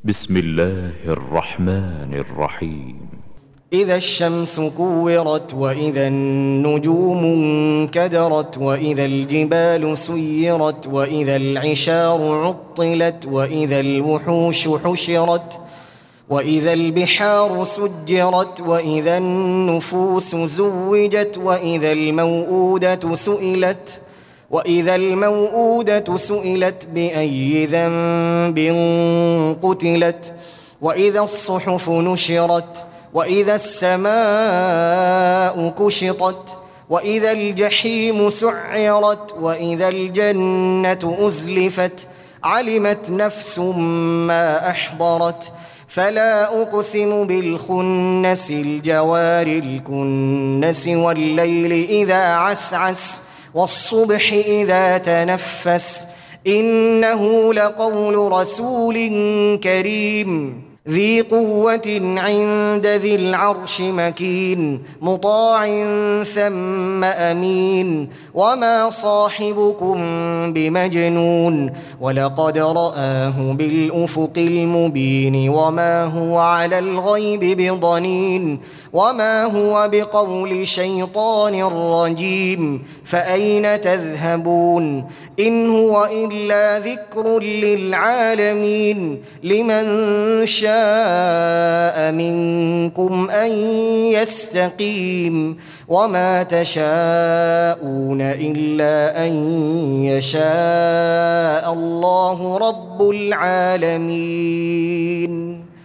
بسم الله الرحمن الرحيم. إذا الشمس كورت وإذا النجوم انكدرت وإذا الجبال سيرت وإذا العشار عطلت وإذا الوحوش حشرت وإذا البحار سجرت وإذا النفوس زوجت وإذا الموءودة سئلت بأي ذنب قتلت وإذا الصحف نشرت وإذا السماء كشطت وإذا الجحيم سعرت وإذا الجنة أزلفت علمت نفس ما أحضرت فلا أقسم بالخنس الجوار الكنس والليل إذا عسعس والصبح إذا تنفس إنه لقول رسول كريم ذي قوة عند ذي العرش مكين مطاع ثم أمين وما صاحبكم بمجنون ولقد رآه بالأفق المبين وما هو على الغيب بضنين وما هو بقول شيطان رجيم فأين تذهبون إن هو إلا ذكر للعالمين لمن شاء منكم أن يستقيم وما تشاءون إلا أن يشاء الله رب العالمين.